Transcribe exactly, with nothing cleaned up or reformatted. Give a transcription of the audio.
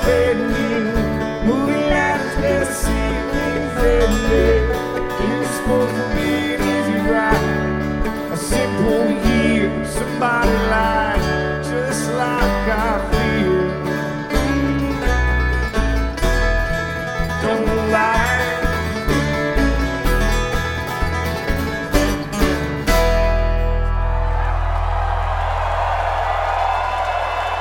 ending. Movie night is where the season's ending. It's supposed to be an easy ride, a simple year. Somebody lied, just like I